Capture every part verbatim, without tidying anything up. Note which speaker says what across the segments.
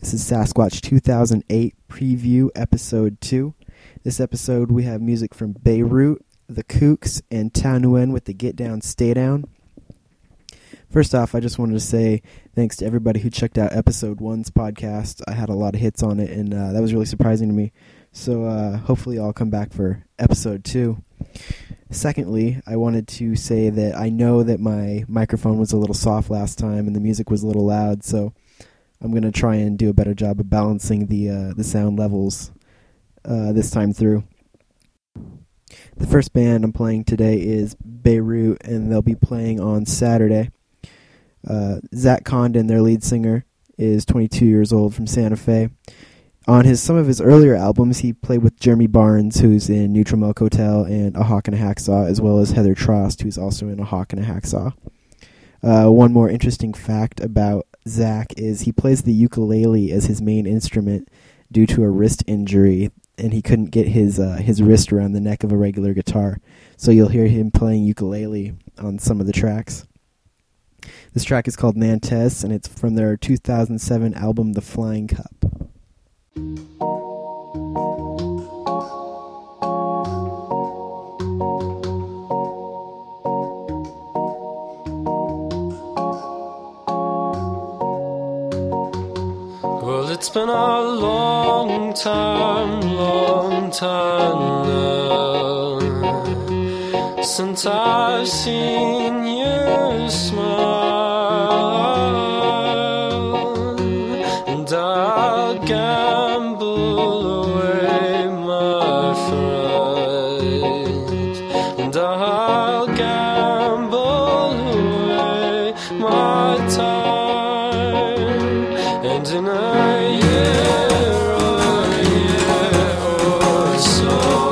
Speaker 1: This is Sasquatch two thousand eight Preview Episode two. This episode we have music from Beirut, The Kooks, and Ta Nguyen with the Get Down, Stay Down. First off, I just wanted to say thanks to everybody who checked out Episode one's podcast. I had a lot of hits on it, and uh, that was really surprising to me. So uh, hopefully I'll come back for Episode two. Secondly, I wanted to say that I know that my microphone was a little soft last time and the music was a little loud, so I'm going to try and do a better job of balancing the uh, the sound levels uh, this time through. The first band I'm playing today is Beirut, and they'll be playing on Saturday. Uh, Zach Condon, their lead singer, is twenty-two years old from Santa Fe. On his some of his earlier albums, he played with Jeremy Barnes, who's in Neutral Milk Hotel and A Hawk and a Hacksaw, as well as Heather Trost, who's also in A Hawk and a Hacksaw. Uh, one more interesting fact about Zach is he plays the ukulele as his main instrument due to a wrist injury, and he couldn't get his uh, his wrist around the neck of a regular guitar. So you'll hear him playing ukulele on some of the tracks. This track is called Nantes, and it's from their two thousand seven album, The Flying Cup.
Speaker 2: Well, it's been a long time, long time now since I've seen you smile, and I'll gamble away my fright, and I'll gamble away my time, and in a year or a year or so,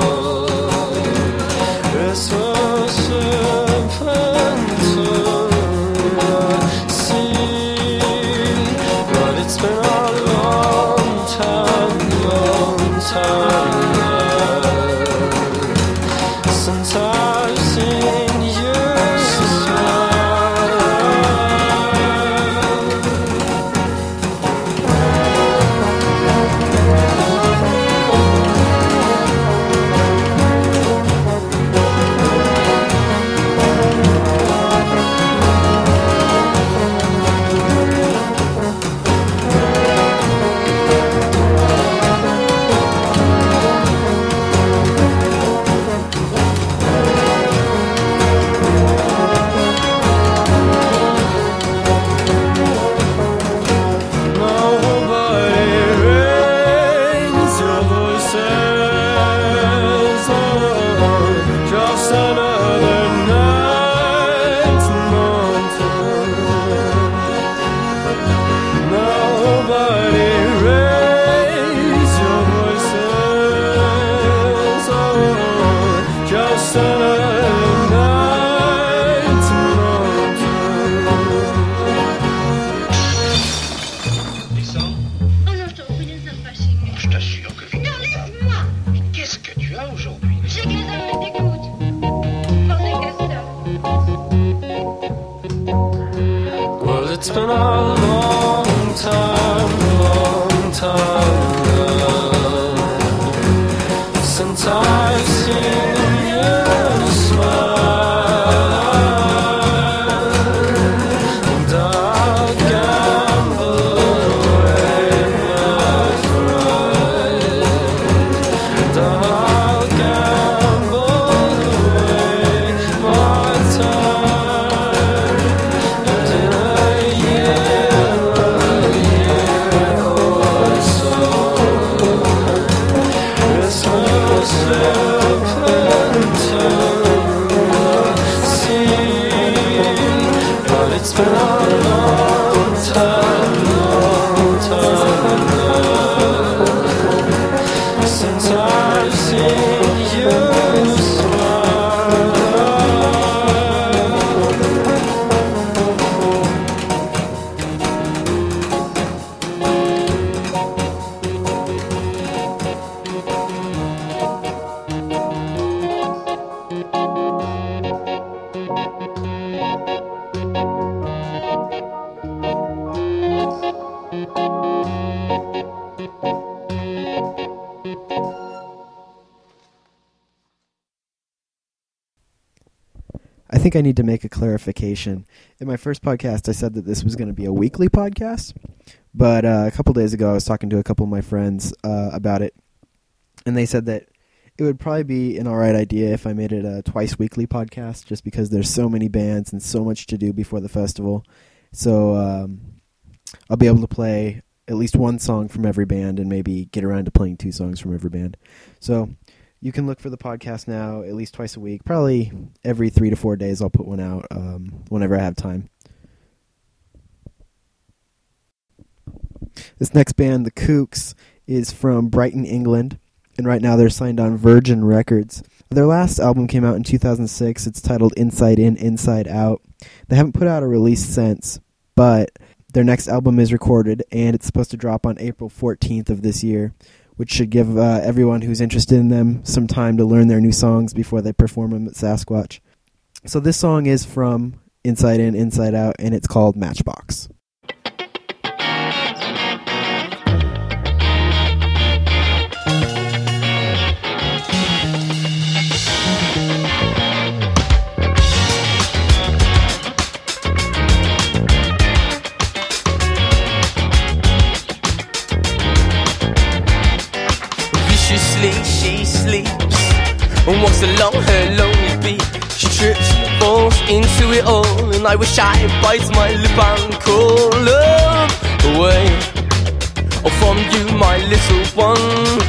Speaker 2: this will slip into the sea. But it's been a long time, long time now since I've seen you smile. It's been a long time, long time now since I've seen you smile, and I'll gamble away my fright, and I'll gamble away my time, and in a it's been a long time, long time now since I've seen you smile.
Speaker 1: think I need to make a clarification. In my first podcast, I said that this was going to be a weekly podcast, but uh, a couple days ago, I was talking to a couple of my friends uh, about it, and they said that it would probably be an alright idea if I made it a twice weekly podcast, just because there's so many bands and so much to do before the festival. So um, I'll be able to play at least one song from every band and maybe get around to playing two songs from every band. So you can look for the podcast now at least twice a week. Probably every three to four days I'll put one out um, whenever I have time. This next band, The Kooks, is from Brighton, England, and right now they're signed on Virgin Records. Their last album came out in two thousand six. It's titled Inside In, Inside Out. They haven't put out a release since, but their next album is recorded, and it's supposed to drop on April fourteenth of this year, which should give uh, everyone who's interested in them some time to learn their new songs before they perform them at Sasquatch. So this song is from Inside In, Inside Out, and it's called Matchbox.
Speaker 2: She sleeps and walks along her lonely beat. She trips, falls into it all, and I wish I bite my lip and call love away. Oh, from you, my little one.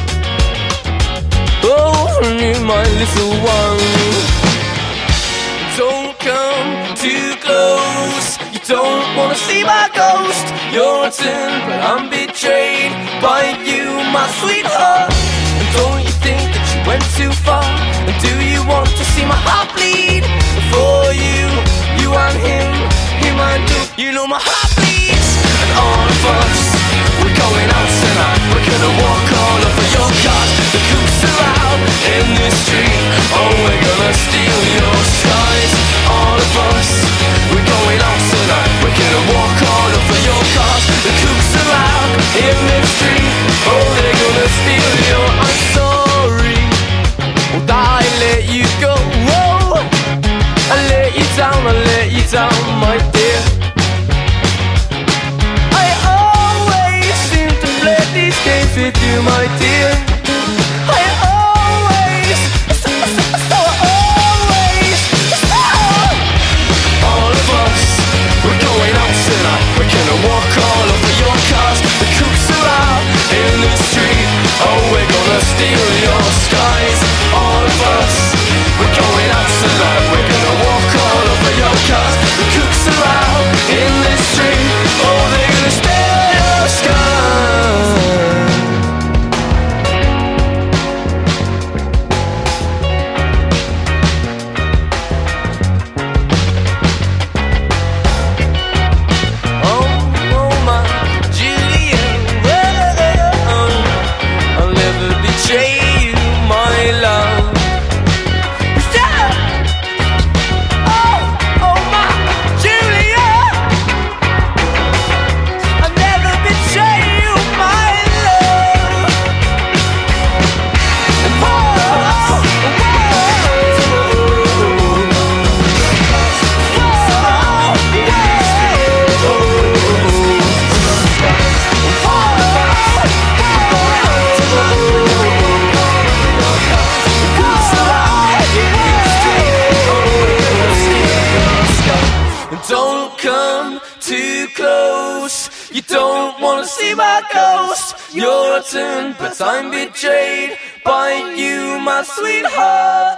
Speaker 2: Oh, from you, my little one. Don't come too close. You don't wanna see my ghost. You're a turn, but I'm betrayed by you, my sweetheart. Don't you think that you went too far? And do you want to see my heart bleed? For you, you and him, him and you. You know my heart bleeds. And all of us, we're going out tonight. We're gonna walk all over your cars. The Kooks are out in the street. Oh, we're gonna steal your skies. All of us, we're going out tonight. We're gonna walk all over your cars. The Kooks are out in the street. Oh, they're gonna steal your. I'm sorry, well, I let you go. Whoa, I let you down, I let you down, my dear. I always seem to play these games with you, my dear. I always, so, so, so always, so. All of us, we're going out tonight. We're gonna walk all over your cars. The Kooks are out in the street. Oh, we're gonna steal your skies. All of us, we're going out tonight. We're gonna walk all over your cars. The Kooks are out in the street. Oh, they're gonna steal your skies. Don't come too close. You don't wanna see my ghost. You're a turn, but I'm betrayed by you, my sweetheart.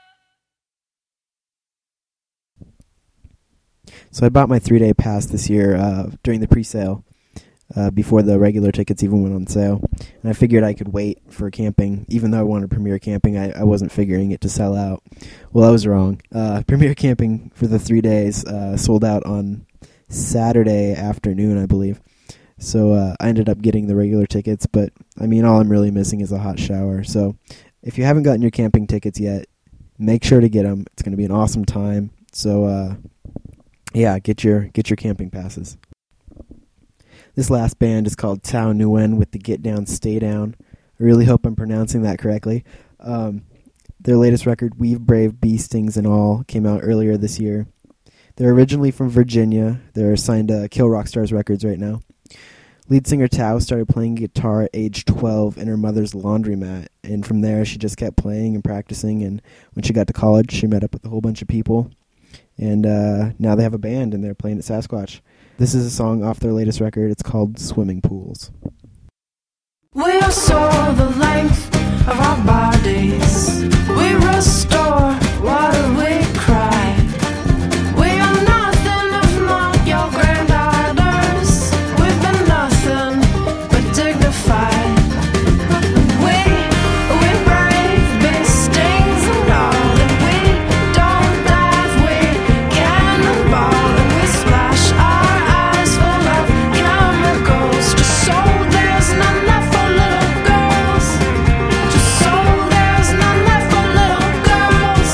Speaker 1: So I bought my three-day pass this year uh, during the pre-sale, uh, before the regular tickets even went on sale. And I figured I could wait for camping. Even though I wanted Premier Camping, I, I wasn't figuring it to sell out. Well, I was wrong. Uh, Premier Camping for the three days uh, sold out on Saturday afternoon, I believe. So uh, I ended up getting the regular tickets. But, I mean, all I'm really missing is a hot shower. So if you haven't gotten your camping tickets yet, make sure to get them. It's going to be an awesome time. So, uh, yeah, get your get your camping passes. This last band is called Tao Nguyen with the Get Down, Stay Down. I really hope I'm pronouncing that correctly. Um, Their latest record, We've Brave Bee Stings and All, came out earlier this year. They're originally from Virginia. They're signed to Kill Rock Stars Records right now. Lead singer Tao started playing guitar at age twelve in her mother's laundromat, and from there she just kept playing and practicing, and when she got to college she met up with a whole bunch of people, and uh, now they have a band and they're playing at Sasquatch. This is a song off their latest record. It's called Swimming Pools.
Speaker 3: We'll soar the length of our bodies. We restore water we cry. We are nothing if not your granddaughters. We've been nothing but dignified. We, we brave bee stings and all, and we don't dive, we cannonball, and we splash our eyes full of chemicals, just so there's none left for little girls. Just so there's none left for little girls.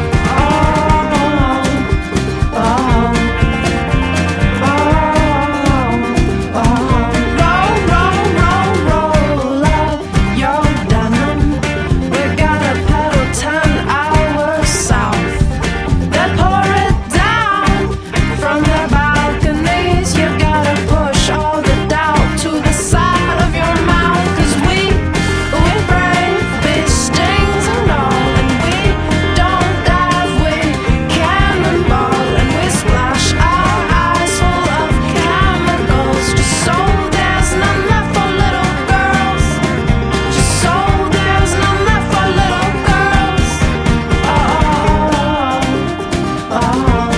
Speaker 3: Oh, oh, oh, oh. Roll, roll, roll, roll up your denim. We gotta pedal ten hours south. They pour it down from their balconies. You gotta push all the doubt to the side of your mouth. 'Cause we, we brave bee stings and all, and we don't dive, we cannonball, and we splash our eyes full of chemicals, just so there's none left for little girls. Just so there's none left for little girls. Oh, oh, oh,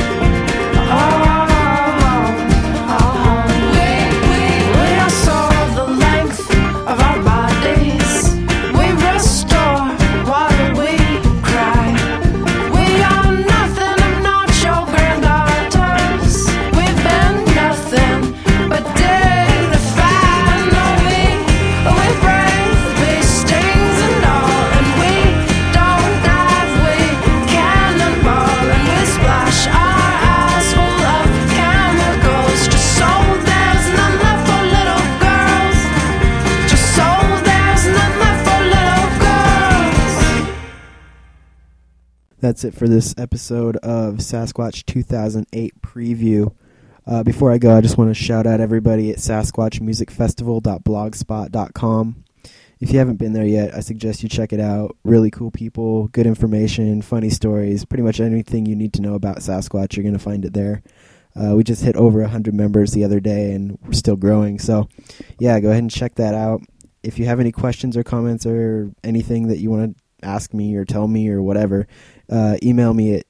Speaker 3: oh. We, we, we are soar the length of our bodies. We restore water we cry. We are nothing if not your granddaughters. We've been nothing but dignified. No, we, we brave bee stings and all, and we don't dive, we cannonball, and we splash our eyes full of chemicals, just so there's none left for little girls. Just so there's none left for little girls.
Speaker 1: That's it for this episode of Sasquatch two thousand eight preview. Uh, before I go, I just want to shout out everybody at sasquatch music festival dot blogspot dot com. If you haven't been there yet, I suggest you check it out. Really cool people, good information, funny stories, pretty much anything you need to know about Sasquatch, you're going to find it there. Uh, we just hit over one hundred members the other day, and we're still growing. So, yeah, go ahead and check that out. If you have any questions or comments or anything that you want to ask me or tell me or whatever, uh, email me at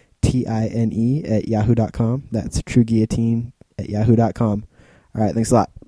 Speaker 1: truguillotine at yahoo dot com. That's truguillotine at yahoo dot com. All right, thanks a lot.